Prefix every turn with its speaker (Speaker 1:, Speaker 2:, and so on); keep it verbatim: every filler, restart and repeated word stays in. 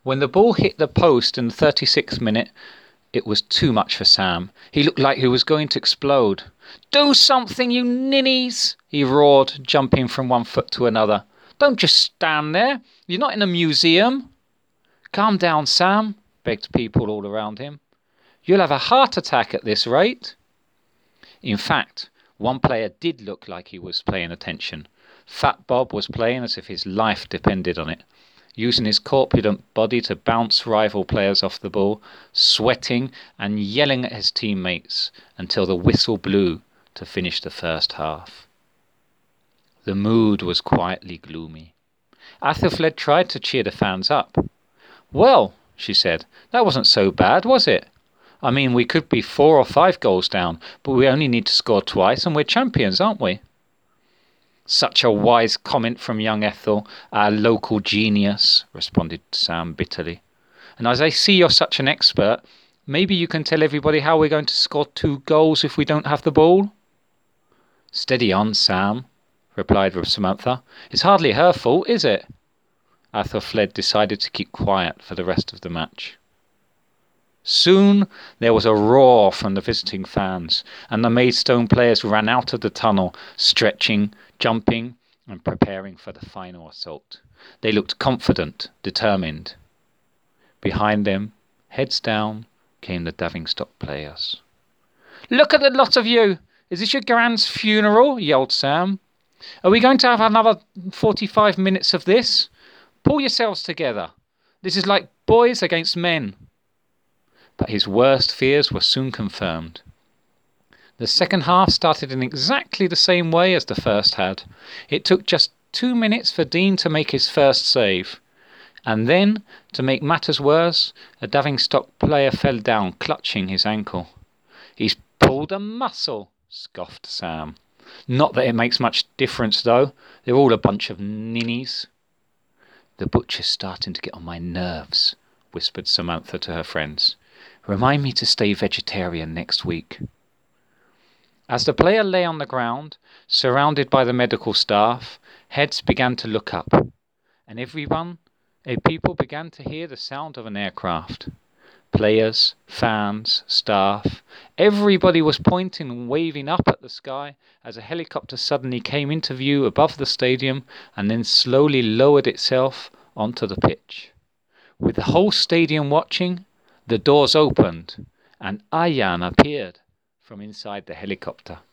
Speaker 1: When the ball hit the post in the thirty-sixth minute, it was too much for Sam. He looked like he was going to explode. "Do something, you ninnies!" he roared, jumping from one foot to another. "Don't just stand there. You're not in a museum." "Calm down, Sam," begged people all around him. "You'll have a heart attack at this rate." In fact, one player did look like he was paying attention. Fat Bob was playing as if his life depended on it, using his corpulent body to bounce rival players off the ball, sweating and yelling at his teammates until the whistle blew to finish the first half. The mood was quietly gloomy. Athelflaed tried to cheer the fans up. "Well," she said, "that wasn't so bad, was it? I mean, we could be four or five goals down, but we only need to score twice and we're champions, aren't we?" "Such a wise comment from young Ethel, our local genius," responded Sam bitterly. "And as I see you're such an expert, maybe you can tell everybody how we're going to score two goals if we don't have the ball?" "Steady on, Sam," replied Samantha. "It's hardly her fault, is it?" Athelflaed decided to keep quiet for the rest of the match. Soon there was a roar from the visiting fans, and the Maidstone players ran out of the tunnel, stretching, jumping, and preparing for the final assault. They looked confident, determined. Behind them, heads down, came the Davingstock players. "Look at the lot of you! Is this your grand's funeral?" yelled Sam. "Are we going to have another forty-five minutes of this? Pull yourselves together. This is like boys against men." But his worst fears were soon confirmed. The second half started in exactly the same way as the first had. It took just two minutes for Dean to make his first save. And then, to make matters worse, a Davingstock player fell down, clutching his ankle. "He's pulled a muscle," scoffed Sam. "Not that it makes much difference, though. They're all a bunch of ninnies." "The butcher's starting to get on my nerves," whispered Samantha to her friends. "Remind me to stay vegetarian next week." As the player lay on the ground, surrounded by the medical staff, heads began to look up, and everyone, eh, people began to hear the sound of an aircraft. Players, fans, staff, everybody was pointing and waving up at the sky as a helicopter suddenly came into view above the stadium and then slowly lowered itself onto the pitch. With the whole stadium watching, the doors opened and Ayan appeared from inside the helicopter.